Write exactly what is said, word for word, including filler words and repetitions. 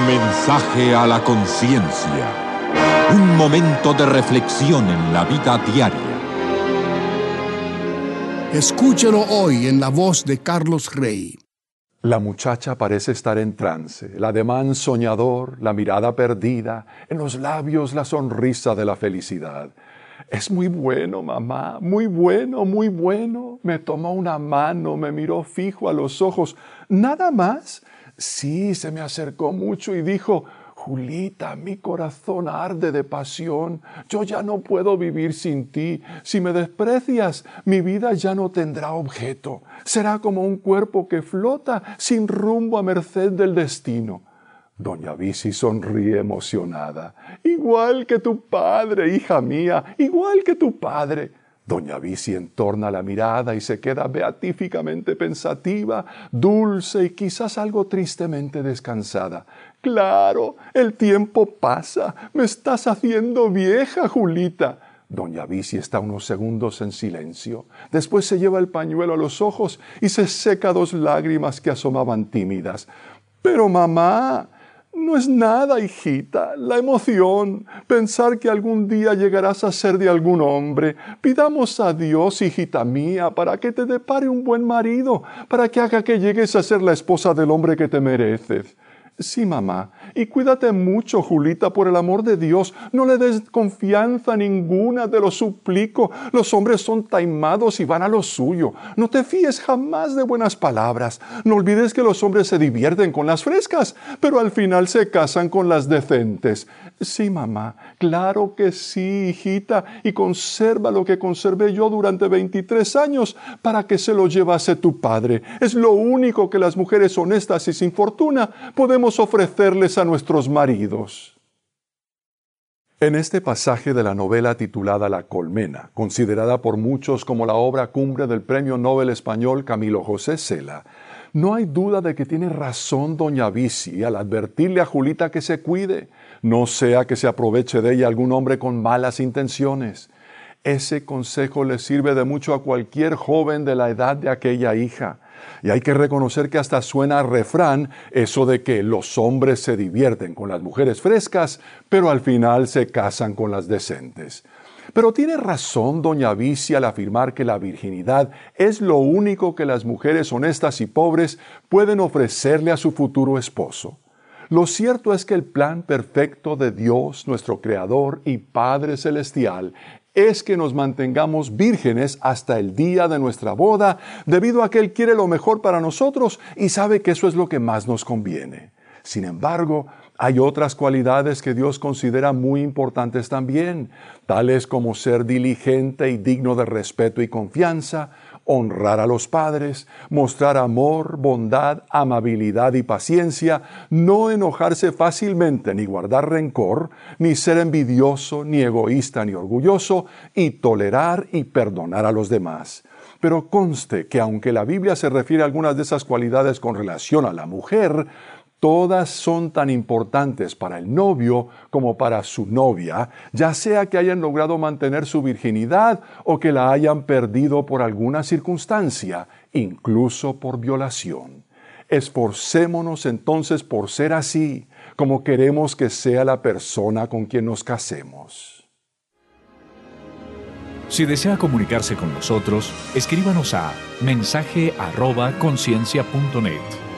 Mensaje a la conciencia. Un momento de reflexión en la vida diaria. Escúchelo hoy en la voz de Carlos Rey. La muchacha parece estar en trance, el ademán soñador, la mirada perdida, en los labios la sonrisa de la felicidad. Es muy bueno, mamá, muy bueno, muy bueno. Me tomó una mano, me miró fijo a los ojos. ¿Nada más? Sí, se me acercó mucho y dijo: Julita, mi corazón arde de pasión. Yo ya no puedo vivir sin ti. Si me desprecias, mi vida ya no tendrá objeto. Será como un cuerpo que flota sin rumbo a merced del destino. Doña Bici sonríe emocionada. Igual que tu padre, hija mía, igual que tu padre. Doña Bici entorna la mirada y se queda beatíficamente pensativa, dulce y quizás algo tristemente descansada. Claro, el tiempo pasa. Me estás haciendo vieja, Julita. Doña Bici está unos segundos en silencio. Después se lleva el pañuelo a los ojos y se seca dos lágrimas que asomaban tímidas. Pero mamá, no es nada, hijita, la emoción, pensar que algún día llegarás a ser de algún hombre. Pidamos a Dios, hijita mía, para que te depare un buen marido, para que haga que llegues a ser la esposa del hombre que te mereces. Sí, mamá, y cuídate mucho, Julita, por el amor de Dios. No le des confianza ninguna, te lo suplico. Los hombres son taimados y van a lo suyo. No te fíes jamás de buenas palabras. No olvides que los hombres se divierten con las frescas, pero al final se casan con las decentes. Sí, mamá, claro que sí, hijita, y conserva lo que conservé yo durante veintitrés años para que se lo llevase tu padre. Es lo único que las mujeres honestas y sin fortuna podemos ofrecerles a nuestros maridos. En este pasaje de la novela titulada La Colmena, considerada por muchos como la obra cumbre del premio Nobel español Camilo José Cela, no hay duda de que tiene razón doña Bici al advertirle a Julita que se cuide, no sea que se aproveche de ella algún hombre con malas intenciones. Ese consejo le sirve de mucho a cualquier joven de la edad de aquella hija. Y hay que reconocer que hasta suena a refrán eso de que los hombres se divierten con las mujeres frescas, pero al final se casan con las decentes. Pero tiene razón doña Bici al afirmar que la virginidad es lo único que las mujeres honestas y pobres pueden ofrecerle a su futuro esposo. Lo cierto es que el plan perfecto de Dios, nuestro Creador y Padre Celestial, es que nos mantengamos vírgenes hasta el día de nuestra boda, debido a que Él quiere lo mejor para nosotros y sabe que eso es lo que más nos conviene. Sin embargo, hay otras cualidades que Dios considera muy importantes también, tales como ser diligente y digno de respeto y confianza, honrar a los padres, mostrar amor, bondad, amabilidad y paciencia, no enojarse fácilmente ni guardar rencor, ni ser envidioso, ni egoísta, ni orgulloso, y tolerar y perdonar a los demás. Pero conste que aunque la Biblia se refiere a algunas de esas cualidades con relación a la mujer, todas son tan importantes para el novio como para su novia, ya sea que hayan logrado mantener su virginidad o que la hayan perdido por alguna circunstancia, incluso por violación. Esforcémonos entonces por ser así, como queremos que sea la persona con quien nos casemos. Si desea comunicarse con nosotros, escríbanos a mensaje arroba conciencia punto net.